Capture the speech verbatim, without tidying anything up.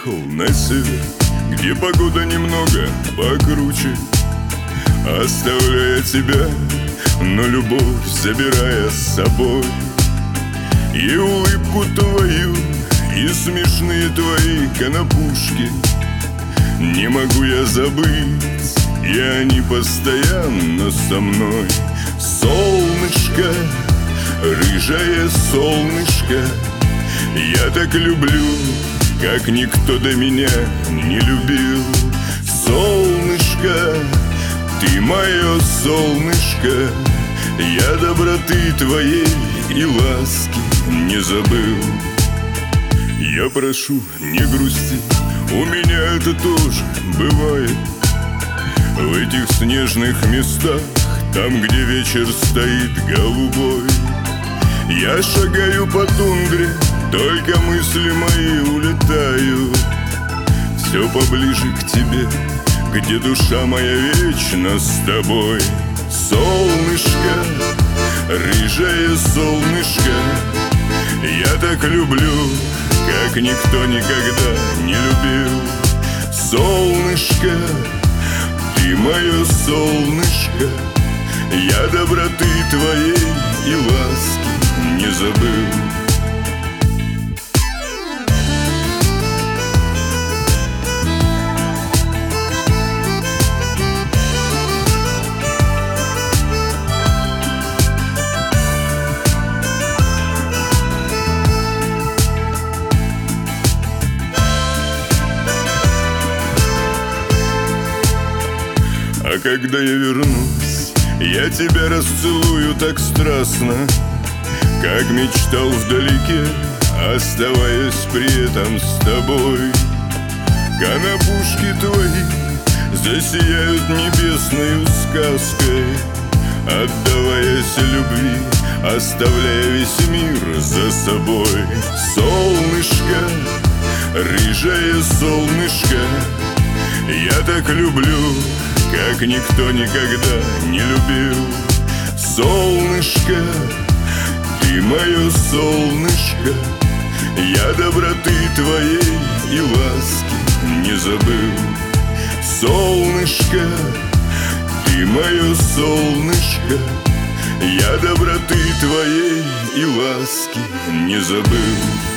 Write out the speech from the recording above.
уехал на север, где погода немного покруче, оставляя тебя, но любовь забирая с собой. И улыбку твою, и смешные твои конопушки не могу я забыть, и они постоянно со мной. Солнышко, рыжее солнышко, я так люблю, как никто до меня не любил. Солнышко, ты мое солнышко, я доброты твоей и ласки не забыл. Я прошу, не грусти, у меня это тоже бывает. В этих снежных местах, там, где вечер стоит голубой, я шагаю по тундре, только мысли мои улетают все поближе к тебе, где душа моя вечно с тобой. Солнышко, рыжее солнышко, я так люблю, как никто никогда не любил. Солнышко, ты мое солнышко, я доброты твоей и ласки не забыл. А когда я вернусь, я тебя расцелую так страстно, как мечтал вдалеке, оставаясь при этом с тобой. Конопушки твои засияют небесною сказкой, отдаваясь любви, оставляя весь мир за собой. Солнышко, рыжее солнышко, я так люблю, как никто никогда не любил. Солнышко, ты мое солнышко, я доброты твоей и ласки не забыл. Солнышко, ты мое солнышко, я доброты твоей и ласки не забыл.